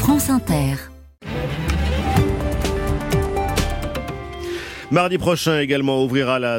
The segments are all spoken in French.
France Inter. Mardi prochain également ouvrira la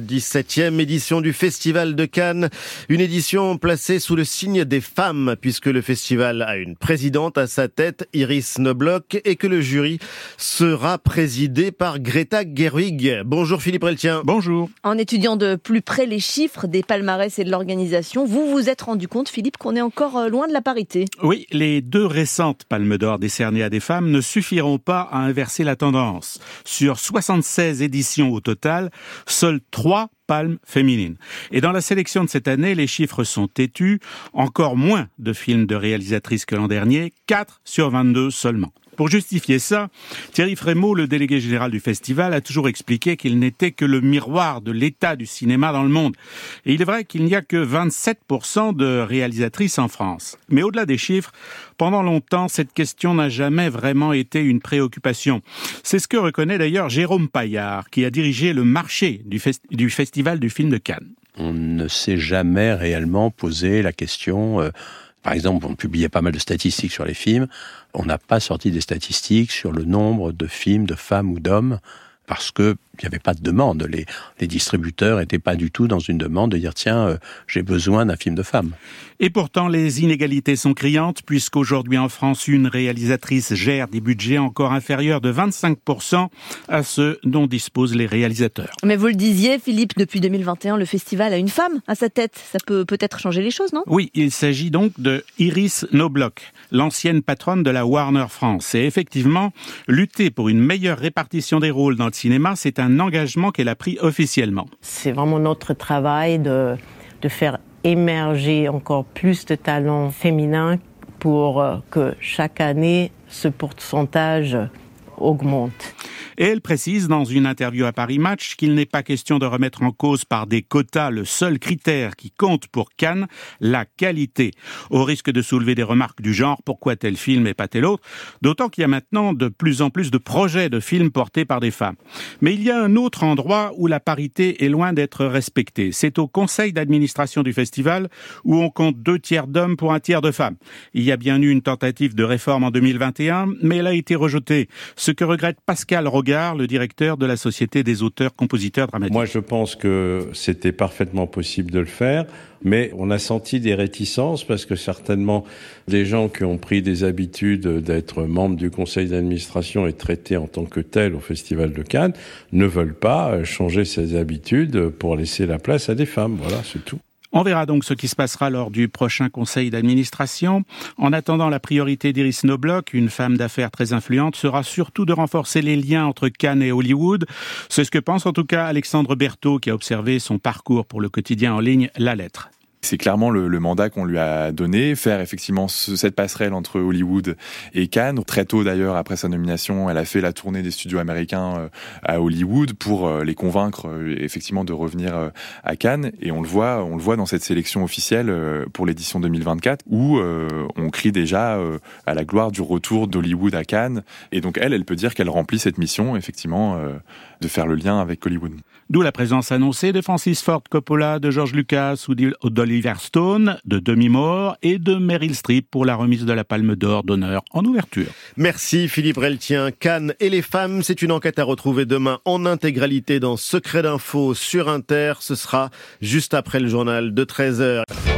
77e édition du Festival de Cannes. Une édition placée sous le signe des femmes, puisque le festival a une présidente à sa tête, Iris Knobloch, et que le jury sera présidé par Greta Gerwig. Bonjour Philippe Reltien. Bonjour. En étudiant de plus près les chiffres des palmarès et de l'organisation, vous vous êtes rendu compte, Philippe, qu'on est encore loin de la parité. Oui, les 2 récentes palmes d'or décernées à des femmes ne suffiront pas à inverser la tendance. Sur 76 éditions au total, seules 3 palmes féminines. Et dans la sélection de cette année, les chiffres sont têtus. Encore moins de films de réalisatrices que l'an dernier, 4 sur 22 seulement. Pour justifier ça, Thierry Frémaux, le délégué général du festival, a toujours expliqué qu'il n'était que le miroir de l'état du cinéma dans le monde. Et il est vrai qu'il n'y a que 27% de réalisatrices en France. Mais au-delà des chiffres, pendant longtemps, cette question n'a jamais vraiment été une préoccupation. C'est ce que reconnaît d'ailleurs Jérôme Paillard, qui a dirigé le marché du Festival du film de Cannes. On ne s'est jamais réellement posé la question... Par exemple, on publiait pas mal de statistiques sur les films. On n'a pas sorti des statistiques sur le nombre de films de femmes ou d'hommes parce que il n'y avait pas de demande. Les distributeurs n'étaient pas du tout dans une demande de dire « Tiens, j'ai besoin d'un film de femme ». Et pourtant, les inégalités sont criantes puisqu'aujourd'hui en France, une réalisatrice gère des budgets encore inférieurs de 25% à ceux dont disposent les réalisateurs. Mais vous le disiez, Philippe, depuis 2021, le festival a une femme à sa tête. Ça peut peut-être changer les choses, non ? Oui, il s'agit donc de Iris Knobloch, l'ancienne patronne de la Warner France. Et effectivement, lutter pour une meilleure répartition des rôles dans le cinéma, c'est un engagement qu'elle a pris officiellement. C'est vraiment notre travail de faire émerger encore plus de talents féminins pour que chaque année, ce pourcentage augmente. Et elle précise dans une interview à Paris Match qu'il n'est pas question de remettre en cause par des quotas le seul critère qui compte pour Cannes, la qualité. Au risque de soulever des remarques du genre « pourquoi tel film et pas tel autre ?», d'autant qu'il y a maintenant de plus en plus de projets de films portés par des femmes. Mais il y a un autre endroit où la parité est loin d'être respectée. C'est au conseil d'administration du festival où on compte 2/3 d'hommes pour 1/3 de femmes. Il y a bien eu une tentative de réforme en 2021, mais elle a été rejetée. Ce que regrette Pascal Rogard, le directeur de la Société des auteurs-compositeurs dramatiques. Moi, je pense que c'était parfaitement possible de le faire, mais on a senti des réticences parce que certainement des gens qui ont pris des habitudes d'être membres du conseil d'administration et traités en tant que tels au Festival de Cannes ne veulent pas changer ces habitudes pour laisser la place à des femmes. Voilà, c'est tout. On verra donc ce qui se passera lors du prochain conseil d'administration. En attendant, la priorité d'Iris Knobloch, une femme d'affaires très influente, sera surtout de renforcer les liens entre Cannes et Hollywood. C'est ce que pense en tout cas Alexandre Berthaud, qui a observé son parcours pour le quotidien en ligne La Lettre. C'est clairement le mandat qu'on lui a donné, faire effectivement cette passerelle entre Hollywood et Cannes. Très tôt d'ailleurs, après sa nomination, elle a fait la tournée des studios américains à Hollywood pour les convaincre effectivement de revenir à Cannes. Et on le voit dans cette sélection officielle pour l'édition 2024 où on crie déjà à la gloire du retour d'Hollywood à Cannes. Et donc elle peut dire qu'elle remplit cette mission effectivement de faire le lien avec Hollywood. D'où la présence annoncée de Francis Ford Coppola, de George Lucas ou d'Oliver Stone, de Demi Moore et de Meryl Streep pour la remise de la Palme d'Or d'honneur en ouverture. Merci Philippe Reltien. Cannes et les femmes, c'est une enquête à retrouver demain en intégralité dans Secret d'info sur Inter. Ce sera juste après le journal de 13h.